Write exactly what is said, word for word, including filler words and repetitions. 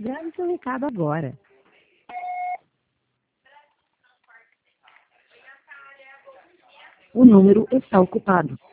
Grave seu recado agora. O número está ocupado.